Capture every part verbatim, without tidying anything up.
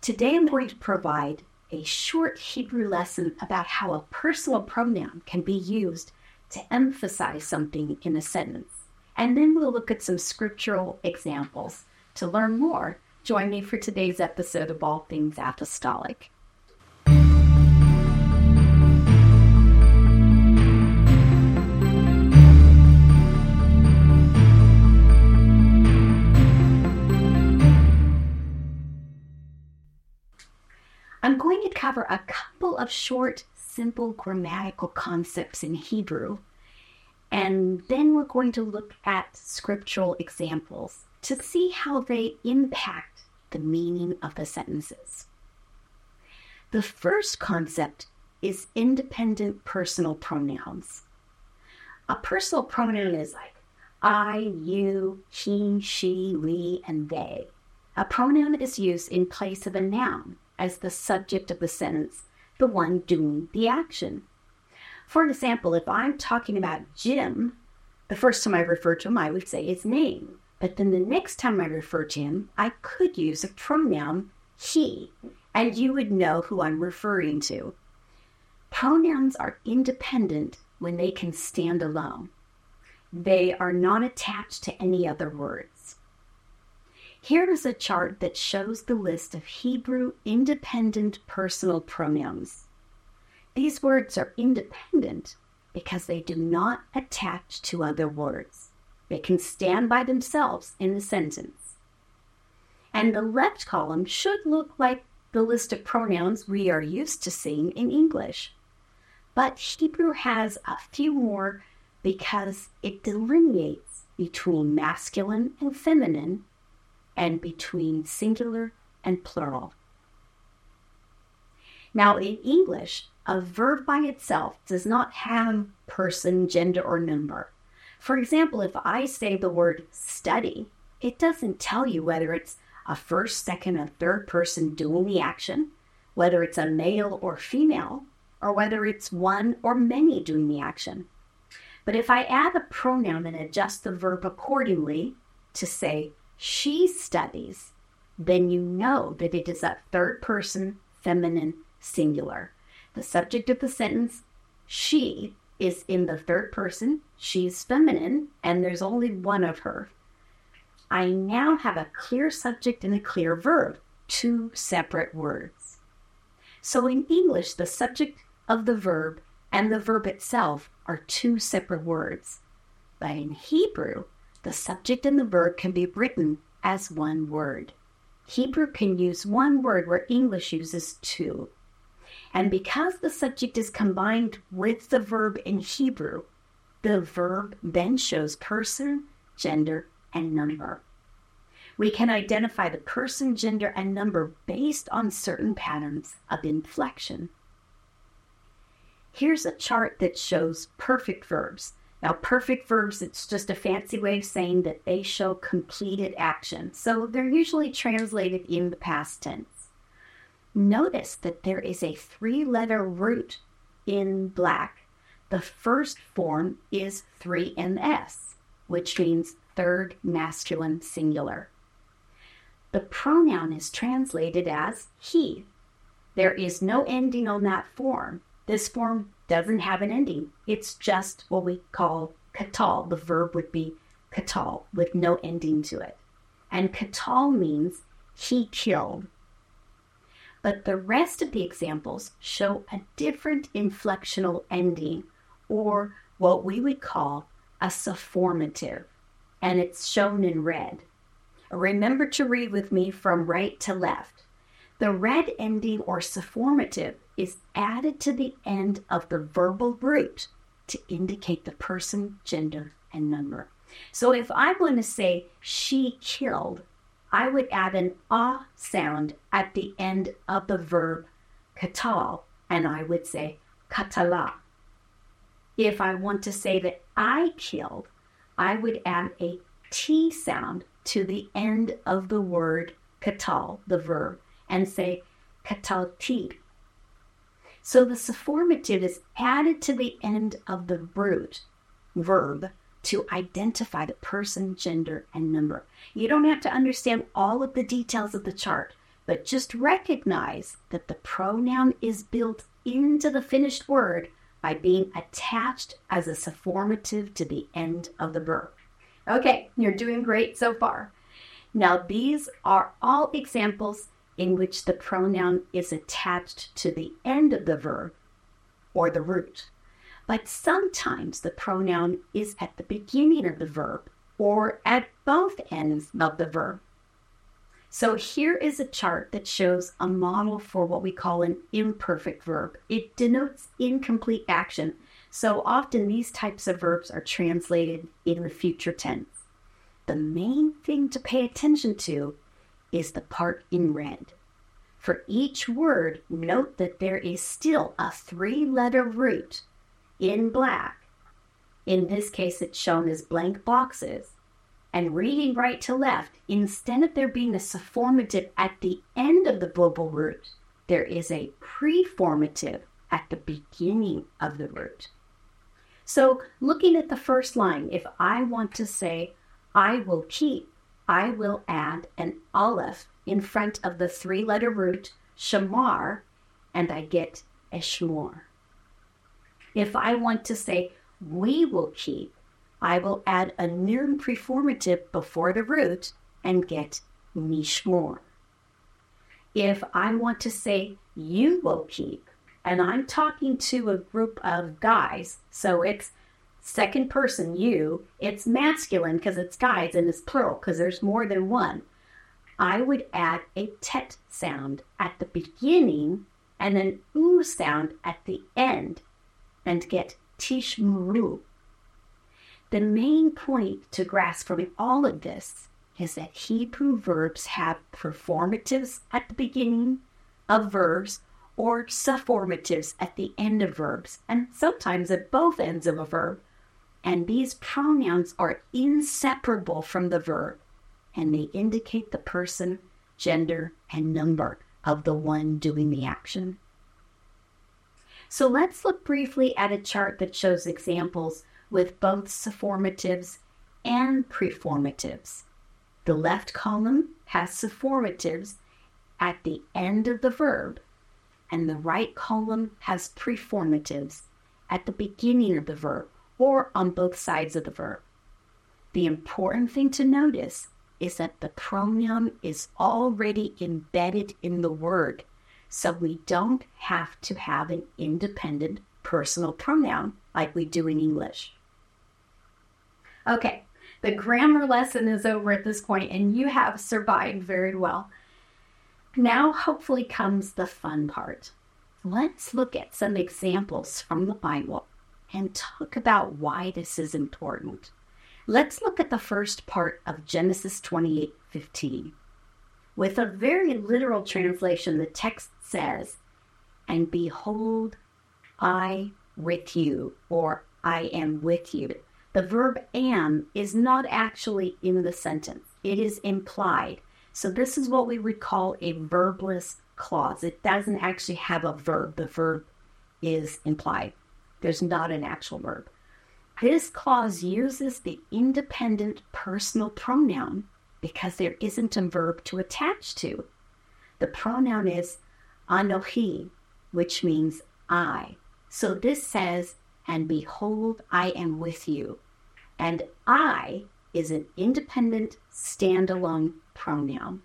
Today I'm going to provide a short Hebrew lesson about how a personal pronoun can be used to emphasize something in a sentence. And then we'll look at some scriptural examples. To learn more, join me for today's episode of All Things Apostolic. I'm going to cover a couple of short, simple grammatical concepts in Hebrew, and then we're going to look at scriptural examples to see how they impact the meaning of the sentences. The first concept is independent personal pronouns. A personal pronoun is like I, you, he, she, we, and they. A pronoun is used in place of a noun as the subject of the sentence, the one doing the action. For example, if I'm talking about Jim, the first time I refer to him, I would say his name. But then the next time I refer to him, I could use a pronoun he, and you would know who I'm referring to. Pronouns are independent when they can stand alone. They are not attached to any other words. Here is a chart that shows the list of Hebrew independent personal pronouns. These words are independent because they do not attach to other words. They can stand by themselves in a sentence. And the left column should look like the list of pronouns we are used to seeing in English. But Hebrew has a few more because it delineates between masculine and feminine and between singular and plural. Now, in English, a verb by itself does not have person, gender, or number. For example, if I say the word study, it doesn't tell you whether it's a first, second, or third person doing the action, whether it's a male or female, or whether it's one or many doing the action. But if I add a pronoun and adjust the verb accordingly to say, she studies, then you know that it is a third person, feminine, singular. The subject of the sentence, she, is in the third person, she's feminine, and there's only one of her. I now have a clear subject and a clear verb, two separate words. So in English, the subject of the verb and the verb itself are two separate words. But in Hebrew, the subject and the verb can be written as one word. Hebrew can use one word where English uses two. And because the subject is combined with the verb in Hebrew, the verb then shows person, gender, and number. We can identify the person, gender, and number based on certain patterns of inflection. Here's a chart that shows perfect verbs. Now, perfect verbs, it's just a fancy way of saying that they show completed action. So they're usually translated in the past tense. Notice that there is a three-letter root in black. The first form is three N S, which means third masculine singular. The pronoun is translated as he. There is no ending on that form. This form doesn't have an ending. It's just what we call katal. The verb would be katal with no ending to it. And katal means he killed. But the rest of the examples show a different inflectional ending, or what we would call a sopformative, and it's shown in red. Remember to read with me from right to left. The red ending or sopformative is added to the end of the verbal root to indicate the person, gender, and number. So if I want to say she killed, I would add an ah sound at the end of the verb katal, and I would say katala. If I want to say that I killed, I would add a T sound to the end of the word katal, the verb, and say katalti. So the sopformative is added to the end of the root verb to identify the person, gender, and number. You don't have to understand all of the details of the chart. But just recognize that the pronoun is built into the finished word by being attached as a sufformative to the end of the verb. Okay, you're doing great so far. Now, these are all examples in which the pronoun is attached to the end of the verb or the root. But sometimes the pronoun is at the beginning of the verb or at both ends of the verb. So here is a chart that shows a model for what we call an imperfect verb. It denotes incomplete action. So often these types of verbs are translated in the future tense. The main thing to pay attention to is the part in red. For each word, note that there is still a three-letter root in black. In this case, it's shown as blank boxes. And reading right to left, instead of there being a sufformative at the end of the verbal root, there is a preformative at the beginning of the root. So looking at the first line, if I want to say, I will keep, I will add an aleph in front of the three-letter root, shamar, and I get eshmor. If I want to say, we will keep, I will add a nun preformative before the root and get nishmor. If I want to say, you will keep, and I'm talking to a group of guys, so it's second person you, it's masculine because it's guys and it's plural because there's more than one. I would add a tet sound at the beginning and an oo sound at the end and get tishmuru. The main point to grasp from all of this is that Hebrew verbs have performatives at the beginning of verbs or sufformatives at the end of verbs, and sometimes at both ends of a verb. And these pronouns are inseparable from the verb, and they indicate the person, gender, and number of the one doing the action. So let's look briefly at a chart that shows examples with both sufformatives and preformatives. The left column has sufformatives at the end of the verb, and the right column has preformatives at the beginning of the verb, or on both sides of the verb. The important thing to notice is that the pronoun is already embedded in the word, so we don't have to have an independent personal pronoun like we do in English. Okay, the grammar lesson is over at this point, and you have survived very well. Now, hopefully, comes the fun part. Let's look at some examples from the Bible and talk about why this is important. Let's look at the first part of Genesis twenty-eight fifteen. With a very literal translation, the text says, "And behold, I with you," or "I am with you." The verb am is not actually in the sentence. It is implied. So this is what we would call a verbless clause. It doesn't actually have a verb. The verb is implied. There's not an actual verb. This clause uses the independent personal pronoun because there isn't a verb to attach to. The pronoun is Anohi, which means I. So this says, "And behold, I am with you." And I is an independent, standalone pronoun.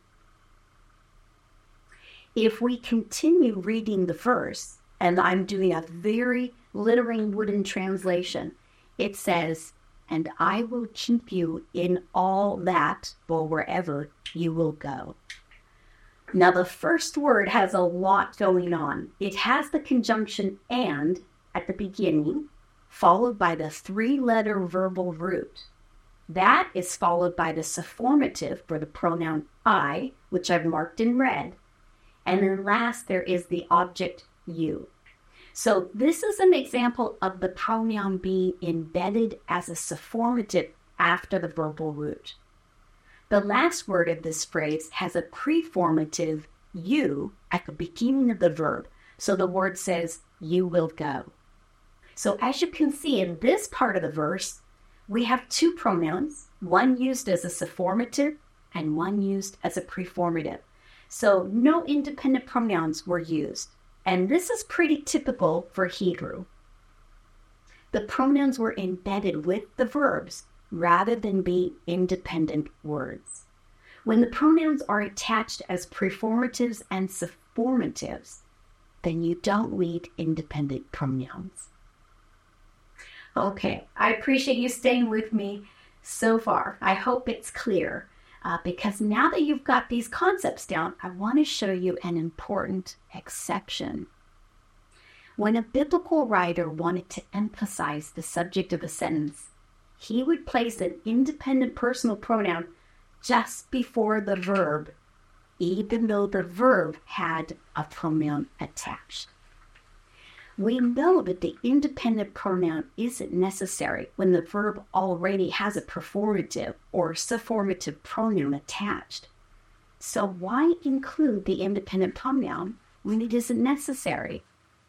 If we continue reading the verse, and I'm doing a very literal wooden translation, it says, "And I will keep you in all that," or wherever you will go. Now, the first word has a lot going on. It has the conjunction "and" at the beginning, followed by the three-letter verbal root. That is followed by the sufformative for the pronoun I, which I've marked in red. And then last, there is the object you. So this is an example of the pronoun being embedded as a sufformative after the verbal root. The last word of this phrase has a preformative you at the beginning of the verb. So the word says, "You will go." So as you can see in this part of the verse, we have two pronouns, one used as a sufformative and one used as a preformative. So no independent pronouns were used. And this is pretty typical for Hebrew. The pronouns were embedded with the verbs rather than being independent words. When the pronouns are attached as preformatives and subformatives, then you don't need independent pronouns. Okay, I appreciate you staying with me so far. I hope it's clear. Uh, because now that you've got these concepts down, I want to show you an important exception. When a biblical writer wanted to emphasize the subject of a sentence, he would place an independent personal pronoun just before the verb, even though the verb had a pronoun attached. We know that the independent pronoun isn't necessary when the verb already has a preformative or subformative pronoun attached. So why include the independent pronoun when it isn't necessary?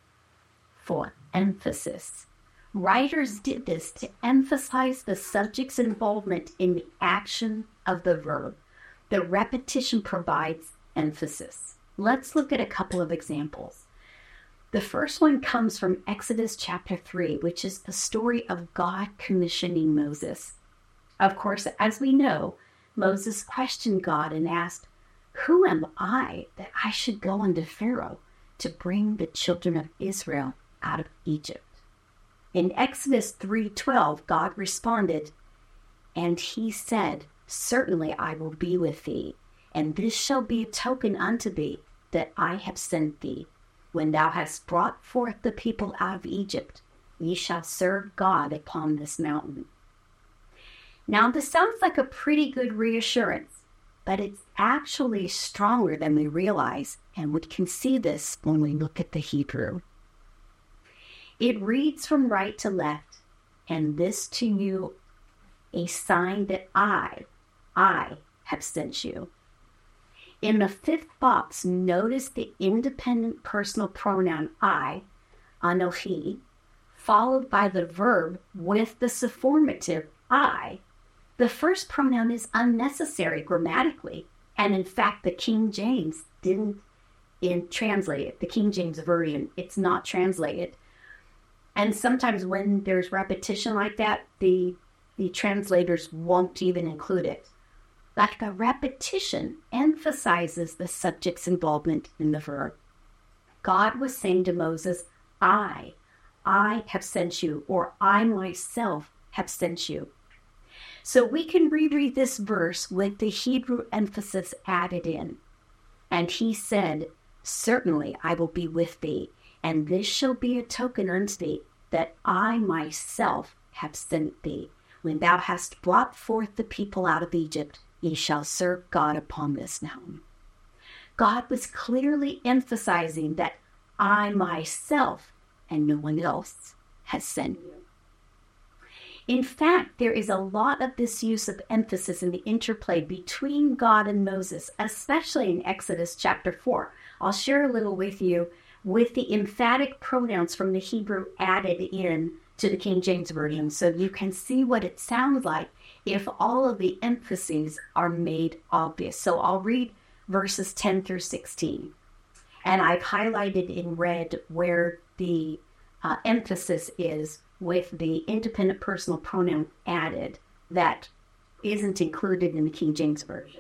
For emphasis. Writers did this to emphasize the subject's involvement in the action of the verb. The repetition provides emphasis. Let's look at a couple of examples. The first one comes from Exodus chapter three, which is the story of God commissioning Moses. Of course, as we know, Moses questioned God and asked, "Who am I that I should go unto Pharaoh to bring the children of Israel out of Egypt?" In Exodus three twelve, God responded, "And he said, Certainly I will be with thee, and this shall be a token unto thee that I have sent thee. When thou hast brought forth the people out of Egypt, ye shall serve God upon this mountain." Now, this sounds like a pretty good reassurance, but it's actually stronger than we realize, and we can see this when we look at the Hebrew. It reads from right to left, "And this to you a sign that I, I have sent you." In the fifth box, notice the independent personal pronoun I, Anohi, followed by the verb with the subformative I. The first pronoun is unnecessary grammatically, and in fact, the King James didn't in translate it. The King James Version, it's not translated. And sometimes when there's repetition like that, the, the translators won't even include it. Like the repetition emphasizes the subject's involvement in the verb. God was saying to Moses, I, I have sent you, or I myself have sent you. So we can reread this verse with the Hebrew emphasis added in. And he said, Certainly I will be with thee, and this shall be a token unto thee, that I myself have sent thee. When thou hast brought forth the people out of Egypt, ye shall serve God upon this mountain. God was clearly emphasizing that I myself and no one else has sent you. In fact, there is a lot of this use of emphasis in the interplay between God and Moses, especially in Exodus chapter four. I'll share a little with you with the emphatic pronouns from the Hebrew added in to the King James Version, so you can see what it sounds like if all of the emphases are made obvious. So I'll read verses ten through sixteen. And I've highlighted in red where the uh, emphasis is with the independent personal pronoun added that isn't included in the King James Version.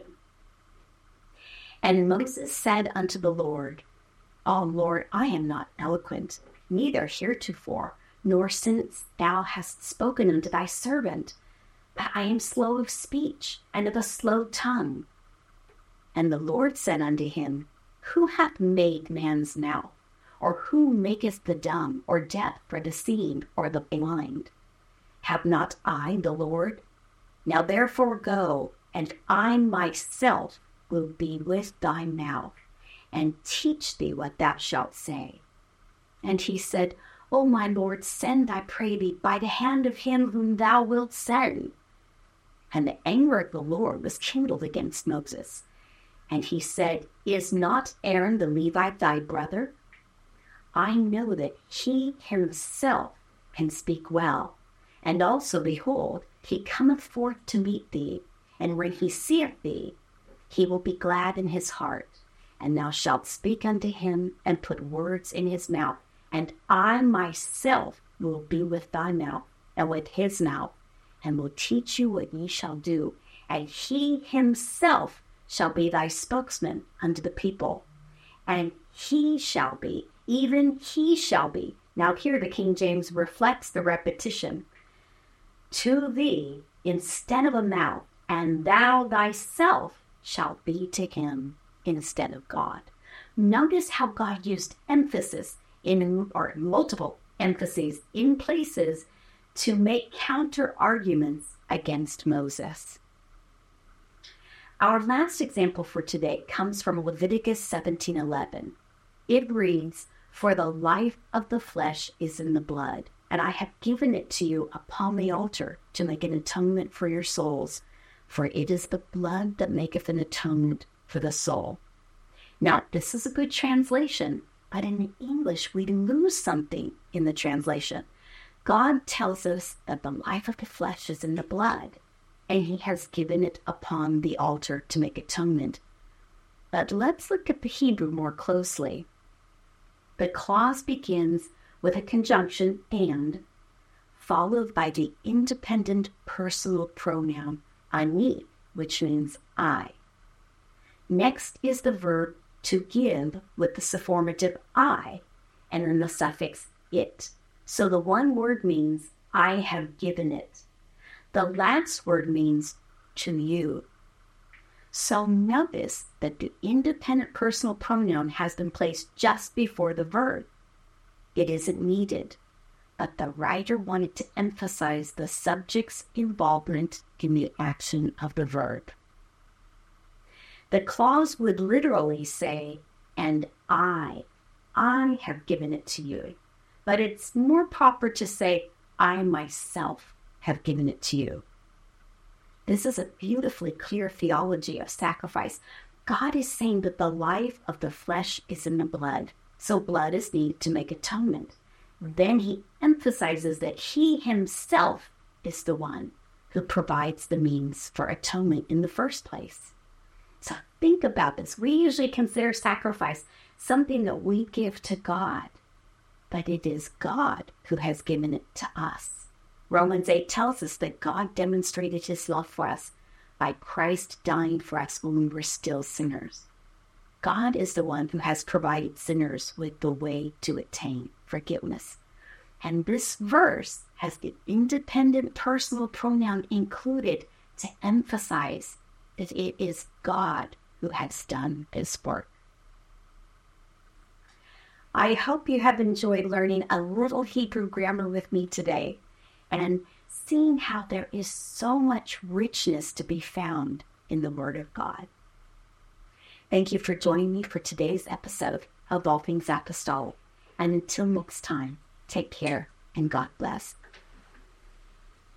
And Moses said unto the Lord, O Lord, I am not eloquent, neither heretofore, nor since thou hast spoken unto thy servant, but I am slow of speech, and of a slow tongue. And the Lord said unto him, Who hath made man's mouth? Or who maketh the dumb, or deaf, or the seeing, or the blind? Have not I the Lord? Now therefore go, and I myself will be with thy mouth, and teach thee what thou shalt say. And he said, O my Lord, send, I pray thee, by the hand of him whom thou wilt send. And the anger of the Lord was kindled against Moses. And he said, Is not Aaron the Levite thy brother? I know that he himself can speak well. And also, behold, he cometh forth to meet thee, and when he seeth thee, he will be glad in his heart. and thou shalt speak unto him, and put words in his mouth. And I myself will be with thy mouth, and with his mouth, and will teach you what ye shall do. And he himself shall be thy spokesman unto the people. And he shall be, even he shall be. Now here the King James reflects the repetition. To thee instead of a mouth, and thou thyself shalt be to him instead of God. Notice how God used emphasis in, or multiple emphases in places to make counter arguments against Moses. Our last example for today comes from Leviticus seventeen eleven. It reads, For the life of the flesh is in the blood, and I have given it to you upon the altar to make an atonement for your souls, for it is the blood that maketh an atonement for the soul. Now, this is a good translation, but in English we lose something in the translation. God tells us that the life of the flesh is in the blood, and he has given it upon the altar to make atonement. But let's look at the Hebrew more closely. The clause begins with a conjunction and, followed by the independent personal pronoun ani, which means I. Next is the verb to give with the sufformative I, and then the suffix it. So the one word means I have given it. The last word means to you. So notice that the independent personal pronoun has been placed just before the verb. It isn't needed, but the writer wanted to emphasize the subject's involvement in the action of the verb. The clause would literally say, and I, I have given it to you. But it's more proper to say, I myself have given it to you. This is a beautifully clear theology of sacrifice. God is saying that the life of the flesh is in the blood, so blood is needed to make atonement. Then he emphasizes that he himself is the one who provides the means for atonement in the first place. So think about this. We usually consider sacrifice something that we give to God, but it is God who has given it to us. Romans eight tells us that God demonstrated his love for us by Christ dying for us when we were still sinners. God is the one who has provided sinners with the way to attain forgiveness. And this verse has the independent personal pronoun included to emphasize that it is God who has done this work. I hope you have enjoyed learning a little Hebrew grammar with me today and seeing how there is so much richness to be found in the Word of God. Thank you for joining me for today's episode of All Things Apostolic. And until next time, take care and God bless.